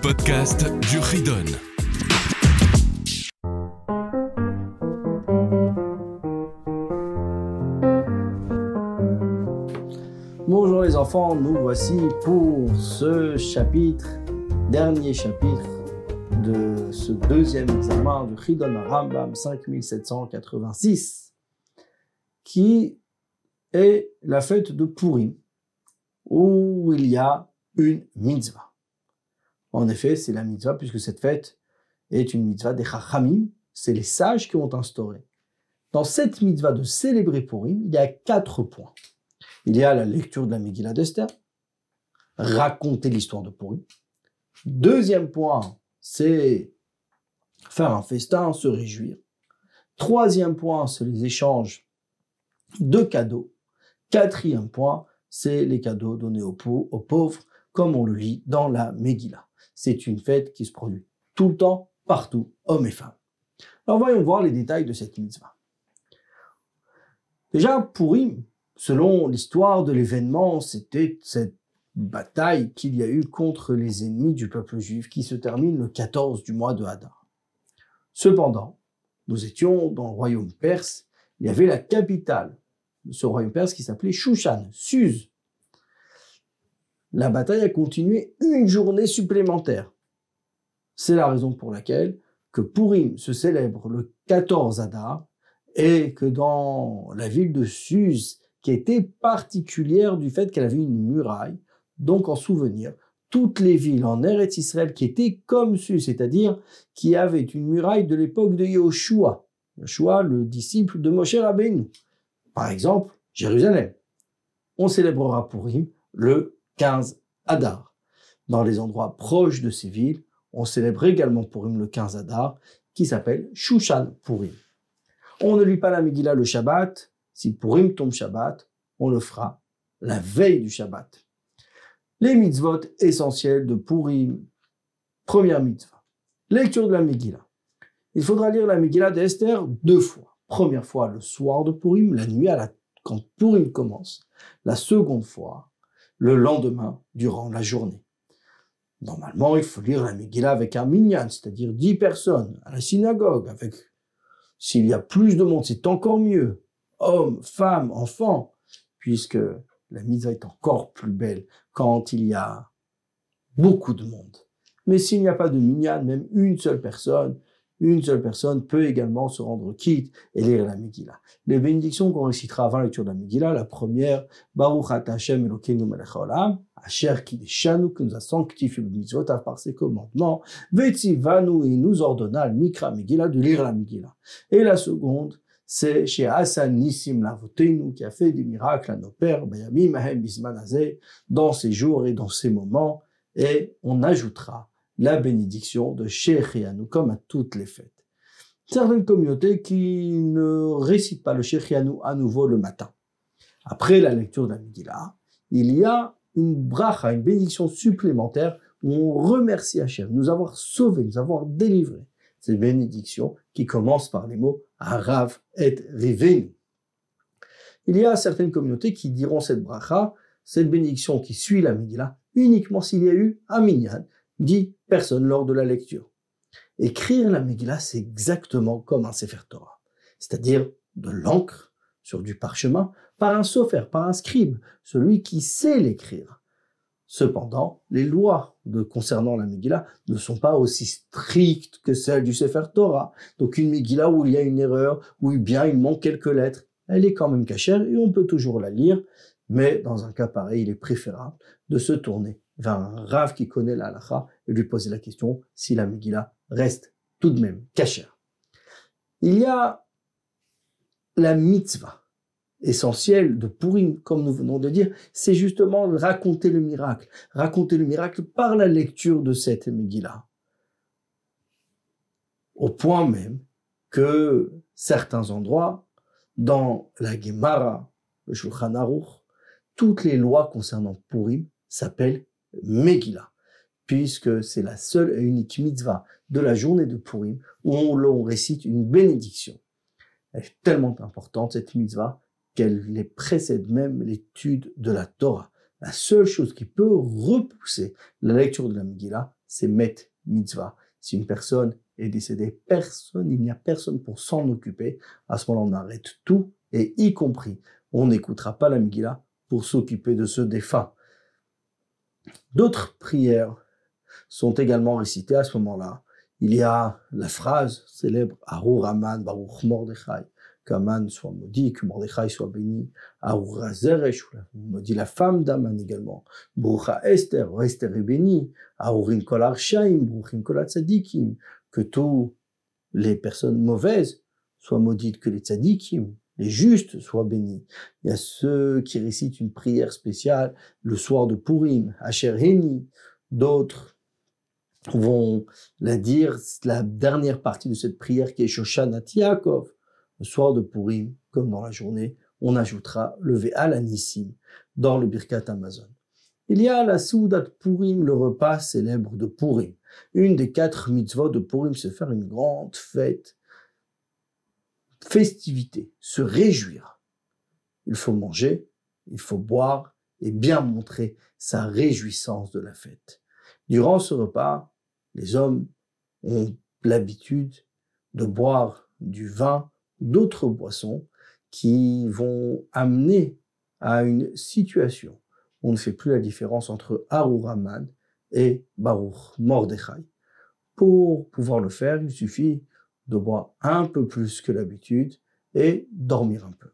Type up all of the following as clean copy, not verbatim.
podcast du Ridon. Bonjour les enfants, nous voici pour ce chapitre, dernier chapitre de ce deuxième examen du Ridon Rambam 5786, qui est la fête de Purim, où il y a une mitzvah. En effet, c'est la mitzvah, puisque cette fête est une mitzvah des Chachamim, c'est les sages qui ont instauré. Dans cette mitzvah de célébrer Purim, il y a 4 points. Il y a la lecture de la Megillah d'Esther, raconter l'histoire de Purim. Deuxième point, c'est faire un festin, se réjouir. Troisième point, c'est les échanges de cadeaux. Quatrième point, c'est les cadeaux donnés aux pauvres, comme on le lit dans la Megillah. C'est une fête qui se produit tout le temps, partout, hommes et femmes. Alors voyons voir les détails de cette mitzvah. Déjà, Purim, selon l'histoire de l'événement, c'était cette bataille qu'il y a eu contre les ennemis du peuple juif qui se termine le 14 du mois de Hadar. Cependant, nous étions dans le royaume perse, il y avait la capitale de ce royaume perse qui s'appelait Shushan, Suse. La bataille a continué une journée supplémentaire. C'est la raison pour laquelle que Purim se célèbre le 14 Hadar et que dans la ville de Suse, qui était particulière du fait qu'elle avait une muraille, donc en souvenir, toutes les villes en Eretz Israël qui étaient comme Suse, c'est-à-dire qui avaient une muraille de l'époque de Yehoshua, le disciple de Moshe Rabbeinu. Par exemple, Jérusalem. On célébrera Purim le 15 Hadar. Dans les endroits proches de ces villes, on célèbre également Purim le 15 Hadar, qui s'appelle Shushan Purim. On ne lit pas la Megillah le Shabbat. Si Purim tombe Shabbat, on le fera la veille du Shabbat. Les mitzvot essentiels de Purim. Première mitzvah, lecture de la Megillah. Il faudra lire la Megillah d'Esther 2 fois. Première fois le soir de Purim, la nuit quand Purim commence. La seconde fois, le lendemain, durant la journée. Normalement, il faut lire la Megillah avec un minyan, c'est-à-dire 10 personnes, à la synagogue. S'il y a plus de monde, c'est encore mieux. Hommes, femmes, enfants, puisque la mitzvah est encore plus belle quand il y a beaucoup de monde. Mais s'il n'y a pas de minyan, même une seule personne peut également se rendre quitte et lire la Megillah. Les bénédictions qu'on récitera avant la lecture de la Megillah, la première, Baruch ata Hashem Elokeinu melech haolam, Asher kideshanu, qui nous a sanctifié le mitzvot par ses commandements, Vetzivanu, il nous ordonna le Mikra Megillah, de lire la Megillah. Et la seconde, c'est chez Hassan Nissim Lavotenu, qui a fait des miracles à nos pères, Bayamim Ahem Bisman Hazeh, dans ces jours et dans ces moments, et on ajoutera la bénédiction de Shechianu, comme à toutes les fêtes. Certaines communautés qui ne récitent pas le Shechianu à nouveau le matin. Après la lecture de la Megillah, il y a une bracha, une bénédiction supplémentaire où on remercie Hachem de nous avoir sauvés, de nous avoir délivrés. Cette bénédiction qui commence par les mots Harav et Rivenu. Il y a certaines communautés qui diront cette bracha, cette bénédiction qui suit la Megillah, uniquement s'il y a eu un minyan, 10 personnes lors de la lecture. Écrire la Megillah, c'est exactement comme un Sefer Torah, c'est-à-dire de l'encre sur du parchemin, par un sofer, par un scribe, celui qui sait l'écrire. Cependant, les lois concernant la Megillah ne sont pas aussi strictes que celles du Sefer Torah. Donc une Megillah où il y a une erreur, où bien il manque quelques lettres, elle est quand même cachère et on peut toujours la lire, mais dans un cas pareil, il est préférable de se tourner vers un rav qui connaît la halakha et lui poser la question si la Megillah reste tout de même cachère. Il y a la mitzvah essentielle de Purim, comme nous venons de dire, c'est justement raconter le miracle par la lecture de cette Megillah. Au point même que certains endroits, dans la Gemara, le Shulchan Aruch, toutes les lois concernant Purim s'appellent Megillah, puisque c'est la seule et unique mitzvah de la journée de Purim où on récite une bénédiction. Elle est tellement importante, cette mitzvah, qu'elle les précède même l'étude de la Torah. La seule chose qui peut repousser la lecture de la Megillah, c'est met mitzvah. Si une personne est décédée, il n'y a personne pour s'en occuper. À ce moment-là, on arrête tout, et y compris, on n'écoutera pas la Megillah pour s'occuper de ce défunt. D'autres prières sont également récitées à ce moment-là. Il y a la phrase célèbre « Arur Aman Baruch Mordechai » qu'Aman soit maudit, que Mordechai soit béni. « Arur Zeresh » maudit la femme d'Aman également. « Brucha Esther » Esther est bénie. « Arurim Kol Arshaim » Bruchim Kol Tzadikim, que toutes les personnes mauvaises soient maudites, que les tzadikim, les justes, soient bénis. Il y a ceux qui récitent une prière spéciale le soir de Purim, Asher Heni. D'autres vont la dire, la dernière partie de cette prière qui est Shoshanat Yaakov. Le soir de Purim, comme dans la journée, on ajoutera le Ve'al Anissim dans le Birkat Hamazon. Il y a la Soudat Purim, le repas célèbre de Purim. Une des 4 mitzvot de Purim, c'est faire une grande fête, festivité, se réjouir. Il faut manger, il faut boire et bien montrer sa réjouissance de la fête. Durant ce repas, les hommes ont l'habitude de boire du vin, d'autres boissons qui vont amener à une situation où on ne fait plus la différence entre Arur Haman et Baruch Mordechai. Pour pouvoir le faire, il suffit de boire un peu plus que l'habitude et dormir un peu.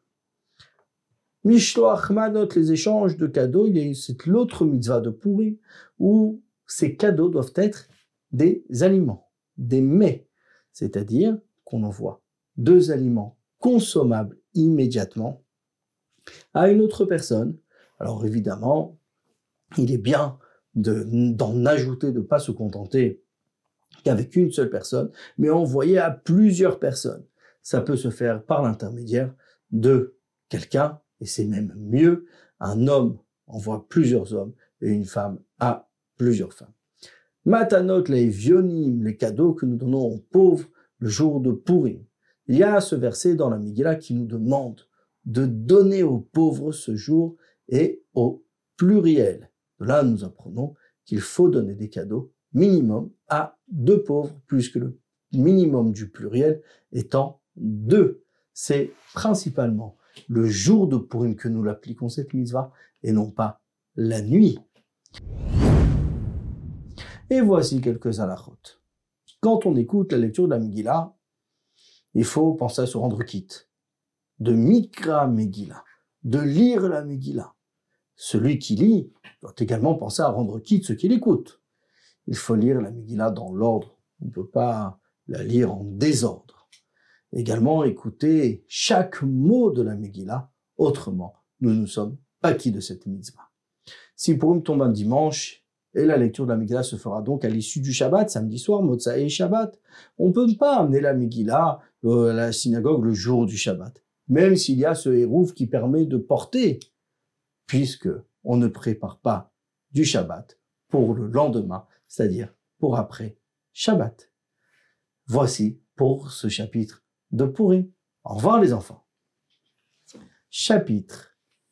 Mishloach Manot, les échanges de cadeaux, c'est l'autre mitzvah de Purim où ces cadeaux doivent être des aliments, des mets, c'est-à-dire qu'on envoie 2 aliments consommables immédiatement à une autre personne. Alors évidemment, il est bien d'en ajouter, de ne pas se contenter qu'avec une seule personne, mais envoyer à plusieurs personnes. Ça peut se faire par l'intermédiaire de quelqu'un, et c'est même mieux, un homme envoie plusieurs hommes et une femme à plusieurs femmes. Matanot, les vionim, les cadeaux que nous donnons aux pauvres le jour de Purim. Il y a ce verset dans la Megillah qui nous demande de donner aux pauvres ce jour et au pluriel. De là, nous apprenons qu'il faut donner des cadeaux minimum à 2 pauvres, plus que le minimum du pluriel étant 2. C'est principalement le jour de Purim que nous l'appliquons cette mitzvah et non pas la nuit. Et voici quelques halachot. Quand on écoute la lecture de la Megillah, il faut penser à se rendre quitte. De Mikra Megillah, de lire la Megillah. Celui qui lit doit également penser à rendre quitte ce qu'il écoute. Il faut lire la Megillah dans l'ordre. On ne peut pas la lire en désordre. Également, écouter chaque mot de la Megillah. Autrement, nous ne sommes pas quittes de cette mitzvah. Si Purim tombe un dimanche, et la lecture de la Megillah se fera donc à l'issue du Shabbat, samedi soir, Motzaï et Shabbat, on ne peut pas amener la Megillah à la synagogue le jour du Shabbat. Même s'il y a ce hérouf qui permet de porter, puisque on ne prépare pas du Shabbat pour le lendemain, c'est-à-dire pour après Shabbat. Voici pour ce chapitre de Purim. Au revoir les enfants. Chapitre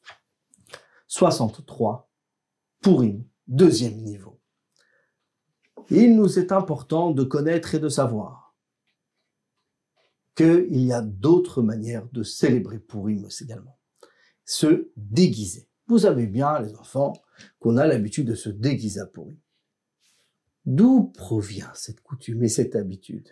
63, Purim, 2e niveau. Il nous est important de connaître et de savoir qu'il y a d'autres manières de célébrer Purim également. Se déguiser. Vous savez bien, les enfants, qu'on a l'habitude de se déguiser à Purim. D'où provient cette coutume et cette habitude?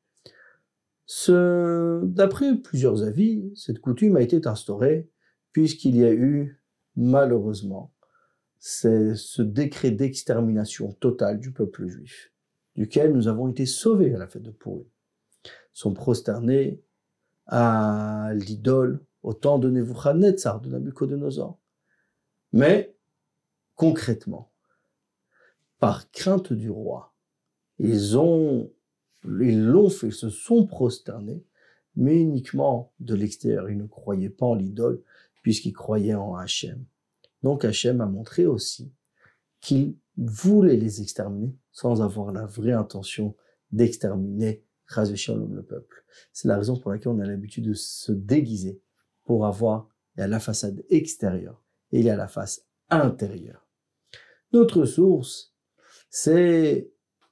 D'après plusieurs avis, cette coutume a été instaurée puisqu'il y a eu, malheureusement, ce décret d'extermination totale du peuple juif, duquel nous avons été sauvés à la fête de Purim. Sont prosternés à l'idole au temps de Nebuchadnezzar, de Nabuchodonosor. Mais, concrètement, par crainte du roi, ils l'ont fait, ils se sont prosternés, mais uniquement de l'extérieur. Ils ne croyaient pas en l'idole, puisqu'ils croyaient en Hachem. Donc Hachem a montré aussi qu'il voulait les exterminer sans avoir la vraie intention d'exterminer Chas v'Shalom le peuple. C'est la raison pour laquelle on a l'habitude de se déguiser pour avoir, il y a la façade extérieure et il y a la face intérieure. Notre source, c'est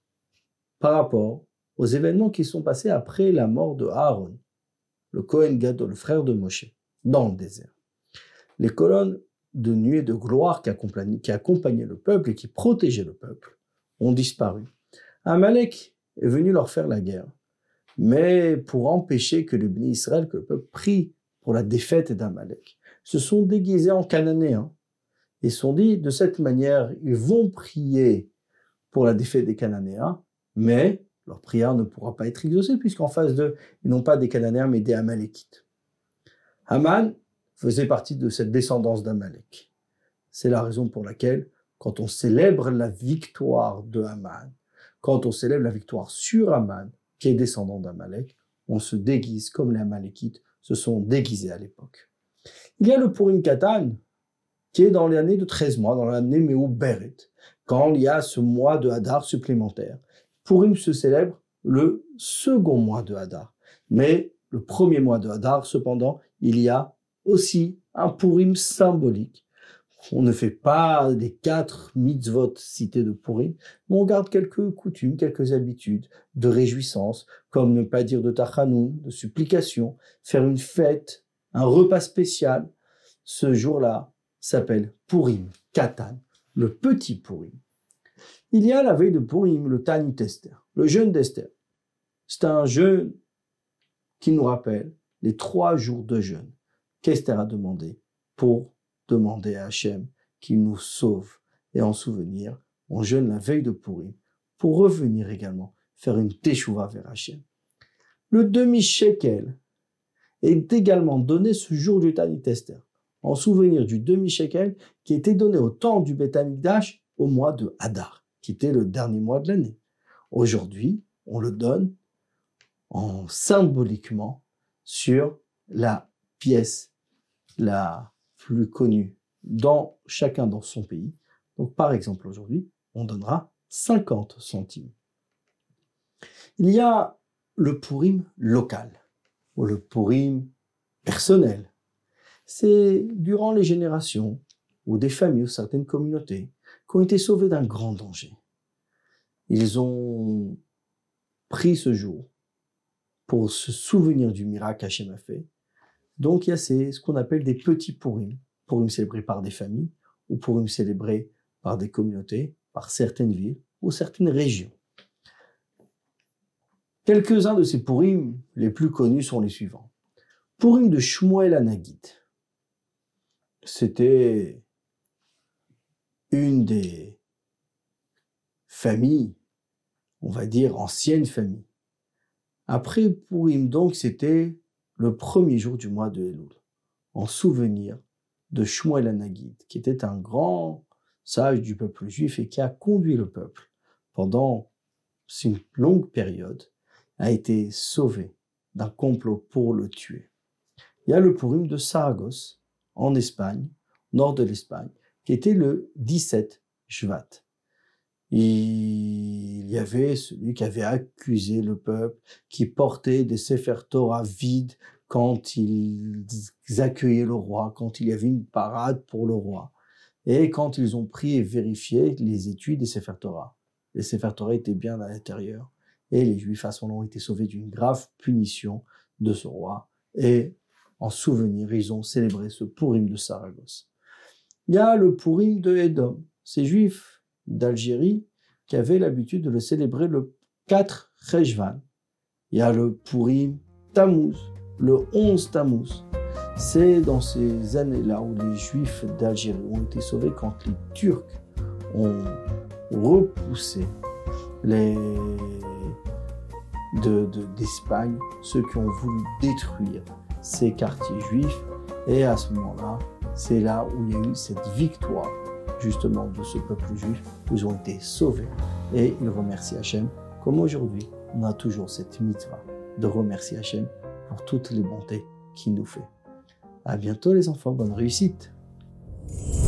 par rapport aux événements qui sont passés après la mort de Aaron, le Kohen Gadol, le frère de Moshe, dans le désert. Les colonnes de nuée de gloire qui accompagnaient le peuple et qui protégeaient le peuple ont disparu. Amalek est venu leur faire la guerre, mais pour empêcher que les bénis Israël, que le peuple prie pour la défaite d'Amalek, se sont déguisés en Cananéens et se sont dit, de cette manière, ils vont prier pour la défaite des Cananéens, mais leur prière ne pourra pas être exaucée puisqu'en face d'eux, ils n'ont pas des Cananéens mais des Amalékites. Haman faisait partie de cette descendance d'Amalek. C'est la raison pour laquelle, quand on célèbre la victoire de Haman, quand on célèbre la victoire sur Haman, qui est descendant d'Amalek, on se déguise comme les Amalékites se sont déguisés à l'époque. Il y a le Purim Katan, qui est dans l'année de 13 mois, dans l'année Méouberet, quand il y a ce mois de Hadar supplémentaire. Purim se célèbre le second mois de Hadar. Mais le premier mois de Hadar, cependant, il y a aussi un Purim symbolique. On ne fait pas les 4 mitzvot cités de Purim, mais on garde quelques coutumes, quelques habitudes de réjouissance, comme ne pas dire de tachanoun, de supplication, faire une fête, un repas spécial. Ce jour-là s'appelle Purim Katan, le petit Purim. Il y a la veille de Purim, le Tanit Esther, le jeûne d'Esther. C'est un jeûne qui nous rappelle les 3 jours de jeûne qu'Esther a demandé pour demander à Hachem qu'il nous sauve. Et en souvenir, on jeûne la veille de Purim pour revenir également faire une teshuva vers Hachem. Le demi-shekel est également donné ce jour du Tanit Esther, en souvenir du demi-shekel qui était donné au temps du Beth Amikdash au mois de Hadar, qui était le dernier mois de l'année. Aujourd'hui, on le donne symboliquement sur la pièce la plus connue chacun dans son pays. Donc, par exemple, aujourd'hui, on donnera 50 centimes. Il y a le Purim local, ou le Purim personnel. C'est durant les générations où des familles ou certaines communautés qui ont été sauvées d'un grand danger. Ils ont pris ce jour pour se souvenir du miracle qu'Hachem a fait. Donc, il y a ce qu'on appelle des petits Purim. Purim célébrés par des familles ou Purim célébrés par des communautés, par certaines villes ou certaines régions. Quelques-uns de ces Purim les plus connus sont les suivants. Purim de Shmuel Hanagid. C'était une des familles, on va dire anciennes familles. Après Purim, donc, c'était le premier jour du mois de Elul, en souvenir de Shmuel Hanagid, qui était un grand sage du peuple juif et qui a conduit le peuple pendant une longue période, a été sauvé d'un complot pour le tuer. Il y a le Purim de Saragosse, en Espagne, nord de l'Espagne, qui était le 17 Shvat. Il y avait celui qui avait accusé le peuple, qui portait des Sefer Torah vides quand ils accueillaient le roi, quand il y avait une parade pour le roi. Et quand ils ont pris et vérifié les études des Sefer Torah, les Sefer Torah étaient bien à l'intérieur. Et les Juifs, à ce moment-là, ont été sauvés d'une grave punition de ce roi. Et en souvenir, ils ont célébré ce Purim de Saragosse. Il y a le Purim de Edom. Ces Juifs d'Algérie qui avaient l'habitude de le célébrer le 4 Cheshvan. Il y a le Purim Tammuz, le 11 Tammuz. C'est dans ces années-là où les Juifs d'Algérie ont été sauvés quand les Turcs ont repoussé d'Espagne, ceux qui ont voulu détruire ces quartiers juifs. Et à ce moment-là, c'est là où il y a eu cette victoire justement de ce peuple juif, où ils ont été sauvés. Et ils remercient Hachem, comme aujourd'hui, on a toujours cette mitzvah de remercier Hachem pour toutes les bontés qu'il nous fait. À bientôt les enfants, bonne réussite.